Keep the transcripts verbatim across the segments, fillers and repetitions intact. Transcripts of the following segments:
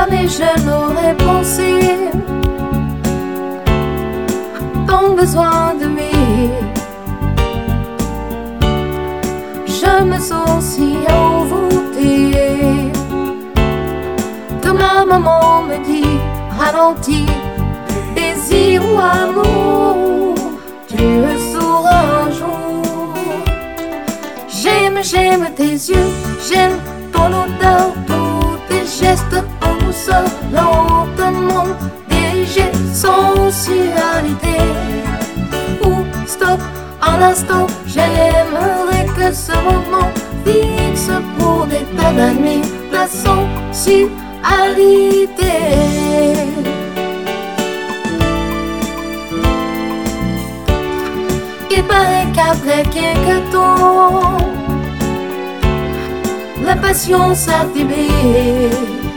Jamais je n'aurais pensé ton besoin de lui. Je me sens si envoûtée que ma maman me dit ralentis, désir ou amour, tu le sauras un jour. J'aime, j'aime tes yeux, j'aime ton odeur, tous tes gestes en douceur, lentement dirigés, sensualité. Ou stop, un instant, j'aimerais que ce moment fixe pour des tas d'années la sensualité. Il paraît qu'après quelques temps, la passion s'affaiblit.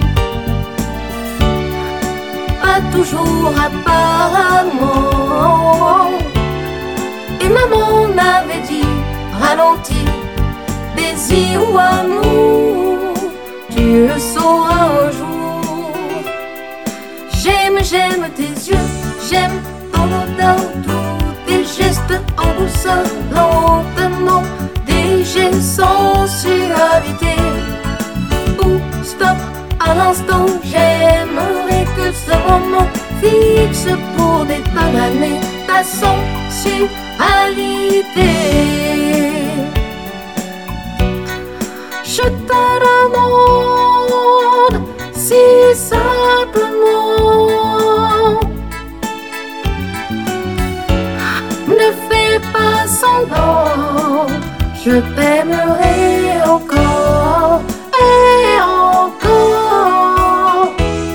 Pas toujours apparemment. Et maman m'avait dit ralentis, désir ou amour, tu le sauras un jour. J'aime, j'aime tes yeux, j'aime ton odeur, tous tes gestes en douceur, lentement dirigés, sensualité. Ou stop, à l'instant, j'aimerais que ce moment fixe pour des tas d'années ta sensualité. Je te demande si simplement, ne fais pas semblant, je t'aimerai encore et encore.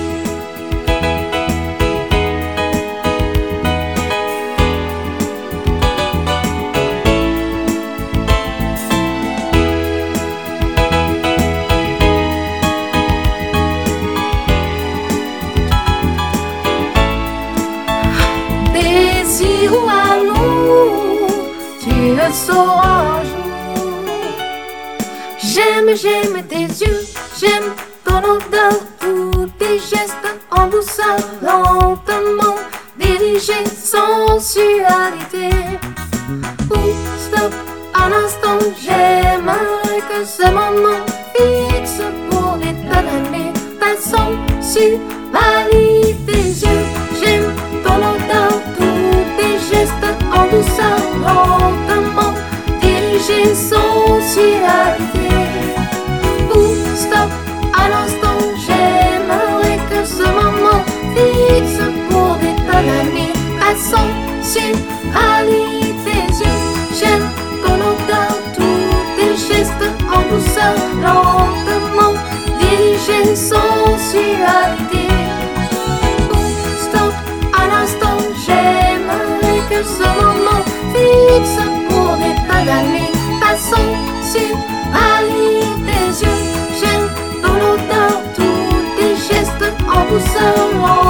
Désir ou amour, tu le sauras un jour. J'aime, j'aime tes yeux, j'aime ton odeur, tous tes gestes en douceur, lentement dirigés, sensualité. Ou stop, un instant, j'aimerais que ce moment fixe pour des tas d'années ta sensualité. Tes yeux, j'aime ton odeur, tous tes gestes en douceur, lentement dirigés, sensualité. Ou stop, à l'instant, j'aimerais que ce moment fixe pour des tas d'années ta sensualité. Tes yeux, j'aime ton odeur, tous tes gestes en douceur, lentement dirigés, sensualité. Ou stop, à l'instant, j'aimerais que ce moment fixe pour des tas d'années ta sensualité. Tes yeux, j'aime ton odeur, tous tes gestes en douceur, lentement